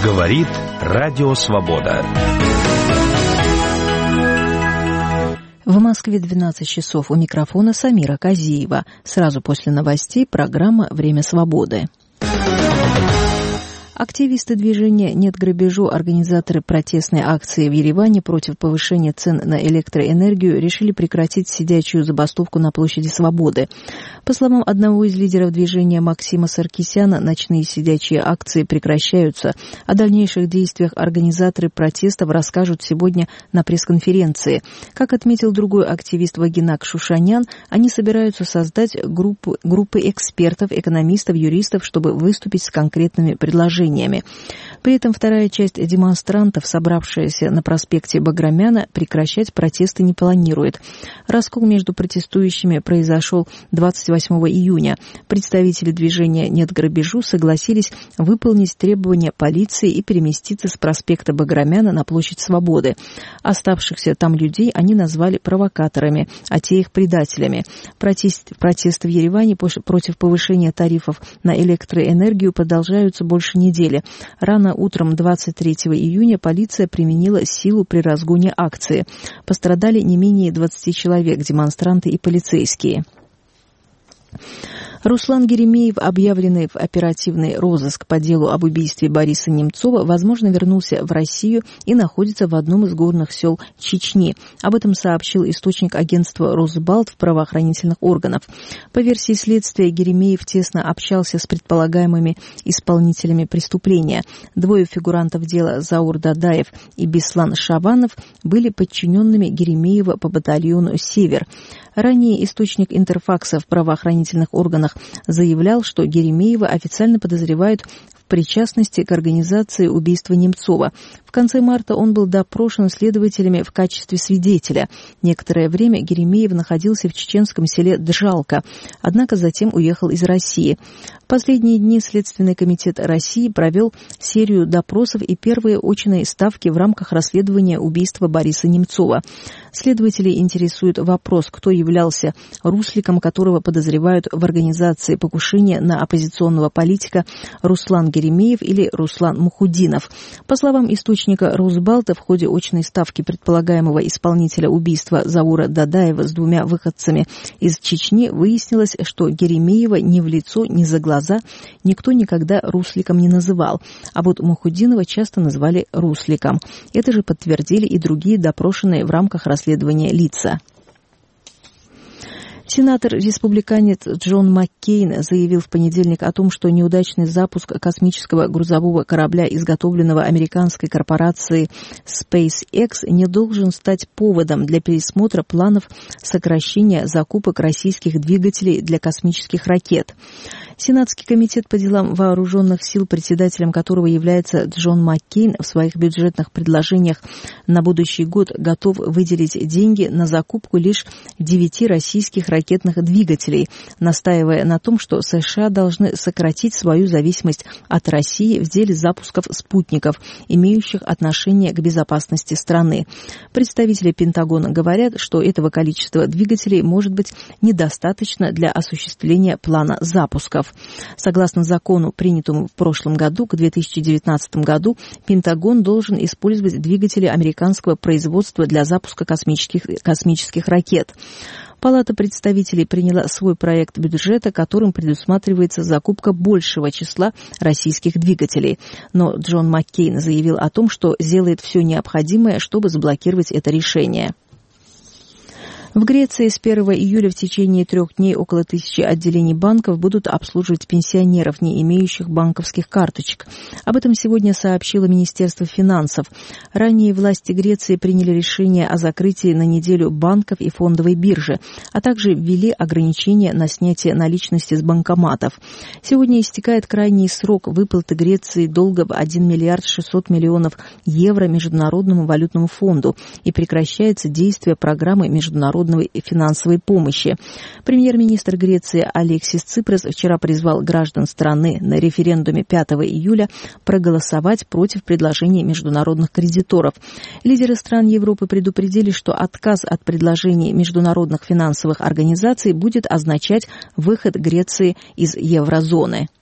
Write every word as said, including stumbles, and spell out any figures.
Говорит Радио Свобода. В Москве двенадцать часов. У микрофона Самира Казиева. Сразу после новостей программа «Время свободы». Активисты движения «Нет грабежу», организаторы протестной акции в Ереване против повышения цен на электроэнергию решили прекратить сидячую забастовку на площади Свободы. По словам одного из лидеров движения Максима Саркисяна, ночные сидячие акции прекращаются. О дальнейших действиях организаторы протестов расскажут сегодня на пресс-конференции. Как отметил другой активист Вагинак Шушанян, они собираются создать группу, группы экспертов, экономистов, юристов, чтобы выступить с конкретными предложениями. При этом вторая часть демонстрантов, собравшаяся на проспекте Баграмяна, прекращать протесты не планирует. Раскол между протестующими произошел двадцать восьмого июня. Представители движения «Нет грабежу» согласились выполнить требования полиции и переместиться с проспекта Баграмяна на площадь Свободы. Оставшихся там людей они назвали провокаторами, а те их предателями. Протест, протесты в Ереване против повышения тарифов на электроэнергию продолжаются больше недели. Рано утром двадцать третьего июня полиция применила силу при разгоне акции. Пострадали не менее двадцати человек, демонстранты и полицейские. Руслан Геремеев, объявленный в оперативный розыск по делу об убийстве Бориса Немцова, возможно, вернулся в Россию и находится в одном из горных сел Чечни. Об этом сообщил источник агентства «Росбалт» в правоохранительных органах. По версии следствия, Геремеев тесно общался с предполагаемыми исполнителями преступления. Двое фигурантов дела, Заур Дадаев и Беслан Шаванов, были подчиненными Геремеева по батальону «Север». Ранее источник Интерфакса в правоохранительных органах заявлял, что Геремеева официально подозревают в причастности к организации убийства Немцова. В конце марта он был допрошен следователями в качестве свидетеля. Некоторое время Геремеев находился в чеченском селе Джалка, однако затем уехал из России. В последние дни Следственный комитет России провел серию допросов и первые очные ставки в рамках расследования убийства Бориса Немцова. Следователей интересует вопрос, кто являлся русликом, которого подозревают в организации покушения на оппозиционного политика Руслан Геремеев или Руслан Мухудинов. По словам источника Росбалта, в ходе очной ставки предполагаемого исполнителя убийства Заура Дадаева с двумя выходцами из Чечни выяснилось, что Геремеева ни в лицо, ни за глаза никто никогда русликом не называл, а вот Мухудинова часто называли русликом. Это же подтвердили и другие допрошенные в рамках расследования лица. Сенатор-республиканец Джон Маккейн заявил в понедельник о том, что неудачный запуск космического грузового корабля, изготовленного американской корпорацией SpaceX, не должен стать поводом для пересмотра планов сокращения закупок российских двигателей для космических ракет. Сенатский комитет по делам вооруженных сил, председателем которого является Джон Маккейн, в своих бюджетных предложениях на будущий год готов выделить деньги на закупку лишь девяти российских ракет. ракетных двигателей, настаивая на том, что США должны сократить свою зависимость от России в деле запусков спутников, имеющих отношение к безопасности страны. Представители Пентагона говорят, что этого количества двигателей может быть недостаточно для осуществления плана запусков. Согласно закону, принятому в прошлом году, к две тысячи девятнадцатому году, Пентагон должен использовать двигатели американского производства для запуска космических, космических ракет. Палата представителей приняла свой проект бюджета, которым предусматривается закупка большего числа российских двигателей. Но Джон Маккейн заявил о том, что сделает все необходимое, чтобы заблокировать это решение. В Греции с первого июля в течение трех дней около тысячи отделений банков будут обслуживать пенсионеров, не имеющих банковских карточек. Об этом сегодня сообщило Министерство финансов. Ранее власти Греции приняли решение о закрытии на неделю банков и фондовой биржи, а также ввели ограничения на снятие наличности с банкоматов. Сегодня истекает крайний срок выплаты Греции долга в один миллиард шестьсот миллионов евро Международному валютному фонду и прекращается действие программы международного финансовой помощи. Премьер-министр Греции Алексис Ципрас вчера призвал граждан страны на референдуме пятого июля проголосовать против предложений международных кредиторов. Лидеры стран Европы предупредили, что отказ от предложений международных финансовых организаций будет означать выход Греции из еврозоны.